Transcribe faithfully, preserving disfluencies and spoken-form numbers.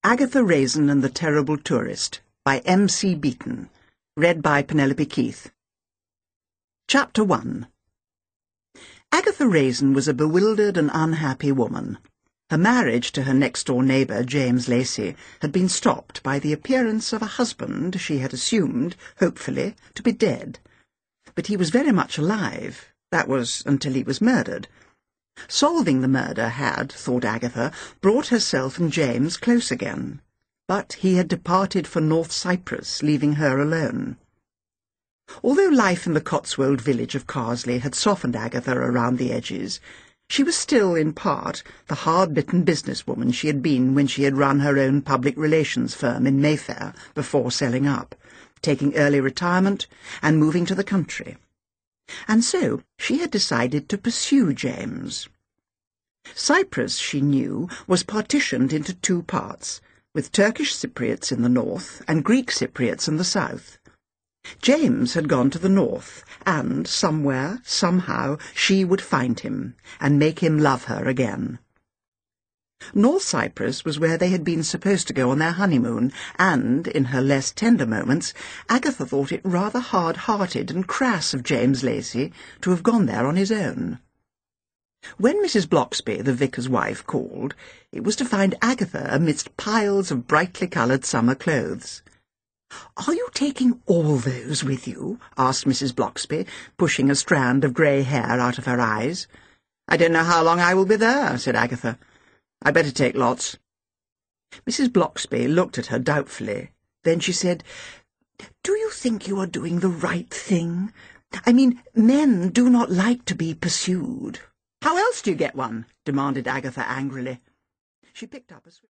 Agatha Raisin and the Terrible Tourist by M C Beaton. Read by Penelope Keith. Chapter one. Agatha Raisin was a bewildered and unhappy woman. Her marriage to her next-door neighbour, James Lacey, had been stopped by the appearance of a husband she had assumed, hopefully, to be dead. But he was very much alive. That was until he was murdered. Solving the murder had, thought Agatha, brought herself and James close again. But he had departed for North Cyprus, leaving her alone. Although life in the Cotswold village of Carsley had softened Agatha around the edges, she was still, in part, the hard-bitten businesswoman she had been when she had run her own public relations firm in Mayfair before selling up, taking early retirement and moving to the country. And so she had decided to pursue James. Cyprus, she knew, was partitioned into two parts, with Turkish Cypriots in the north and Greek Cypriots in the south. James had gone to the north, and somewhere, somehow, she would find him, and make him love her again. North Cyprus was where they had been supposed to go on their honeymoon, and, in her less tender moments, Agatha thought it rather hard-hearted and crass of James Lacey to have gone there on his own. When Missus Bloxby, the vicar's wife, called, it was to find Agatha amidst piles of brightly coloured summer clothes. "Are you taking all those with you?" asked Missus Bloxby, pushing a strand of grey hair out of her eyes. "I don't know how long I will be there," said Agatha. "I'd better take lots." Missus Bloxby looked at her doubtfully. Then she said, "Do you think you are doing the right thing? I mean, men do not like to be pursued." "How else do you get one?" demanded Agatha angrily. She picked up a